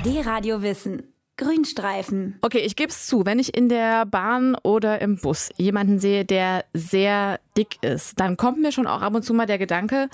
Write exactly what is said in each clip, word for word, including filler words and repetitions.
D-Radio Wissen. Grünstreifen. Okay, ich gebe es zu, wenn ich in der Bahn oder im Bus jemanden sehe, der sehr dick ist, dann kommt mir schon auch ab und zu mal der Gedanke,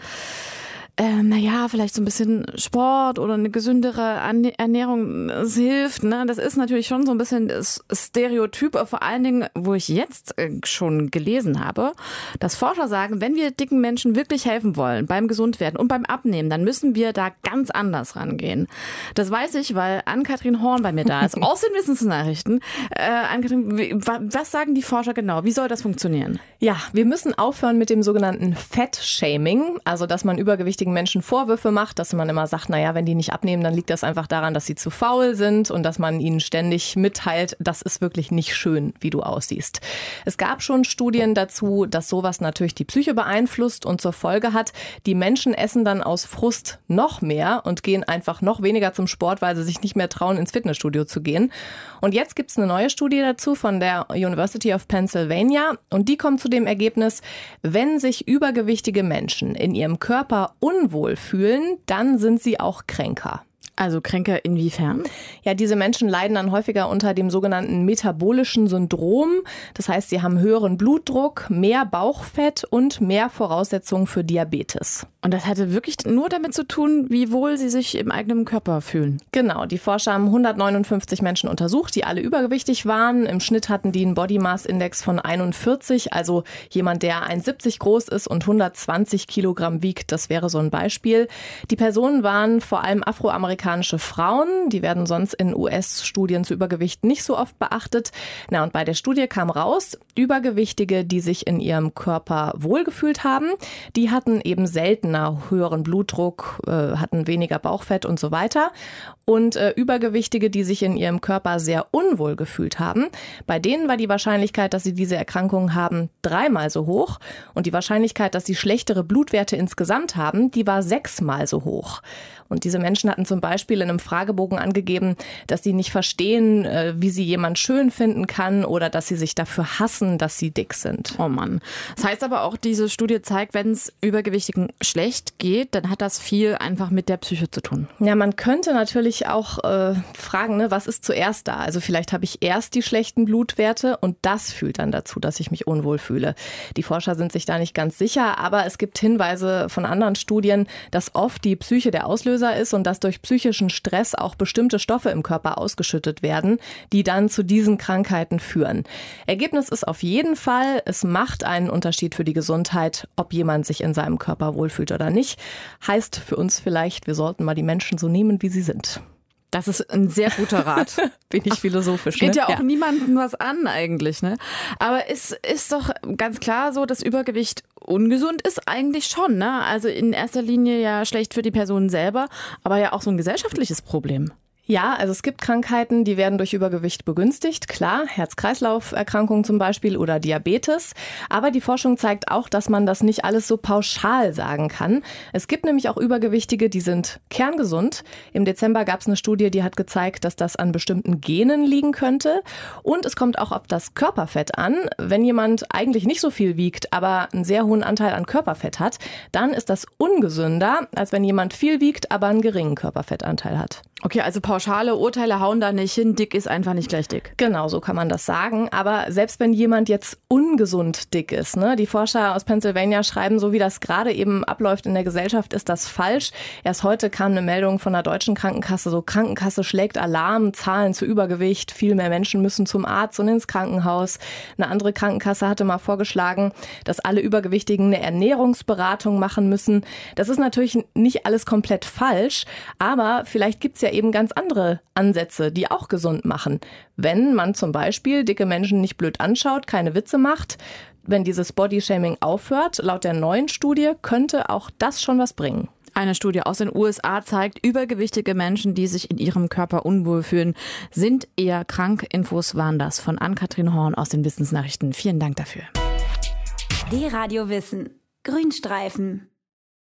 ähm, naja, vielleicht so ein bisschen Sport oder eine gesündere Ernährung, das hilft. Ne? Das ist natürlich schon so ein bisschen das Stereotyp, vor allen Dingen, wo ich jetzt schon gelesen habe, dass Forscher sagen, wenn wir dicken Menschen wirklich helfen wollen beim Gesundwerden und beim Abnehmen, dann müssen wir da ganz anders rangehen. Das weiß ich, weil Ann-Kathrin Horn bei mir da ist, aus den Wissensnachrichten. Äh, Ann-Kathrin, was sagen die Forscher genau? Wie soll das funktionieren? Ja, wir müssen aufhören mit dem sogenannten Fat-Shaming, also dass man übergewichtigen Menschen Vorwürfe macht, dass man immer sagt, naja, wenn die nicht abnehmen, dann liegt das einfach daran, dass sie zu faul sind und dass man ihnen ständig mitteilt, das ist wirklich nicht schön, wie du aussiehst. Es gab schon Studien dazu, dass sowas natürlich die Psyche beeinflusst und zur Folge hat, die Menschen essen dann aus Frust noch mehr und gehen einfach noch weniger zum Sport, weil sie sich nicht mehr trauen, ins Fitnessstudio zu gehen. Und jetzt gibt es eine neue Studie dazu von der University of Pennsylvania und die kommt zu dem Ergebnis, wenn sich übergewichtige Menschen in ihrem Körper unwohl fühlen, dann sind sie auch kränker. Also kränker inwiefern? Ja, diese Menschen leiden dann häufiger unter dem sogenannten metabolischen Syndrom. Das heißt, sie haben höheren Blutdruck, mehr Bauchfett und mehr Voraussetzungen für Diabetes. Und das hatte wirklich nur damit zu tun, wie wohl sie sich im eigenen Körper fühlen? Genau, die Forscher haben hundertneunundfünfzig Menschen untersucht, die alle übergewichtig waren. Im Schnitt hatten die einen Body Mass Index von einundvierzig, also jemand, der eins Komma siebzig groß ist und hundertzwanzig Kilogramm wiegt. Das wäre so ein Beispiel. Die Personen waren vor allem afroamerikanische Frauen, die werden sonst in U S-Studien zu Übergewicht nicht so oft beachtet. Na, und bei der Studie kam raus, Übergewichtige, die sich in ihrem Körper wohlgefühlt haben, die hatten eben seltener höheren Blutdruck, äh, hatten weniger Bauchfett und so weiter. Und äh, Übergewichtige, die sich in ihrem Körper sehr unwohl gefühlt haben, bei denen war die Wahrscheinlichkeit, dass sie diese Erkrankung haben, dreimal so hoch. Und die Wahrscheinlichkeit, dass sie schlechtere Blutwerte insgesamt haben, die war sechsmal so hoch. Und diese Menschen hatten zum Beispiel in einem Fragebogen angegeben, dass sie nicht verstehen, wie sie jemand schön finden kann oder dass sie sich dafür hassen, dass sie dick sind. Oh Mann. Das heißt aber auch, diese Studie zeigt, wenn es Übergewichtigen schlecht geht, dann hat das viel einfach mit der Psyche zu tun. Ja, man könnte natürlich auch äh, fragen, ne, was ist zuerst da? Also vielleicht habe ich erst die schlechten Blutwerte und das führt dann dazu, dass ich mich unwohl fühle. Die Forscher sind sich da nicht ganz sicher, aber es gibt Hinweise von anderen Studien, dass oft die Psyche der Auslöser ist und dass durch psychischen Stress auch bestimmte Stoffe im Körper ausgeschüttet werden, die dann zu diesen Krankheiten führen. Ergebnis ist auf jeden Fall, es macht einen Unterschied für die Gesundheit, ob jemand sich in seinem Körper wohlfühlt oder nicht. Heißt für uns vielleicht, wir sollten mal die Menschen so nehmen, wie sie sind. Das ist ein sehr guter Rat. Bin ich philosophisch. Geht ne? ja auch ja. niemandem was an eigentlich, ne? Aber es ist doch ganz klar so, dass Übergewicht ungesund ist eigentlich schon, ne? Also in erster Linie ja schlecht für die Person selber, aber ja auch so ein gesellschaftliches Problem. Ja, also es gibt Krankheiten, die werden durch Übergewicht begünstigt. Klar, Herz-Kreislauf-Erkrankungen zum Beispiel oder Diabetes. Aber die Forschung zeigt auch, dass man das nicht alles so pauschal sagen kann. Es gibt nämlich auch Übergewichtige, die sind kerngesund. Im Dezember gab es eine Studie, die hat gezeigt, dass das an bestimmten Genen liegen könnte. Und es kommt auch auf das Körperfett an. Wenn jemand eigentlich nicht so viel wiegt, aber einen sehr hohen Anteil an Körperfett hat, dann ist das ungesünder, als wenn jemand viel wiegt, aber einen geringen Körperfettanteil hat. Okay, also pauschale Urteile hauen da nicht hin, dick ist einfach nicht gleich dick. Genau, so kann man das sagen. Aber selbst wenn jemand jetzt ungesund dick ist, ne, die Forscher aus Pennsylvania schreiben, so wie das gerade eben abläuft in der Gesellschaft, ist das falsch. Erst heute kam eine Meldung von der deutschen Krankenkasse, so Krankenkasse schlägt Alarm, Zahlen zu Übergewicht, viel mehr Menschen müssen zum Arzt und ins Krankenhaus. Eine andere Krankenkasse hatte mal vorgeschlagen, dass alle Übergewichtigen eine Ernährungsberatung machen müssen. Das ist natürlich nicht alles komplett falsch, aber vielleicht gibt es ja eben ganz andere Ansätze, die auch gesund machen. Wenn man zum Beispiel dicke Menschen nicht blöd anschaut, keine Witze macht, wenn dieses Bodyshaming aufhört, laut der neuen Studie könnte auch das schon was bringen. Eine Studie aus den U S A zeigt, übergewichtige Menschen, die sich in ihrem Körper unwohl fühlen, sind eher krank. Infos waren das von Ann-Kathrin Horn aus den Wissensnachrichten. Vielen Dank dafür. D-Radio Wissen. Grünstreifen.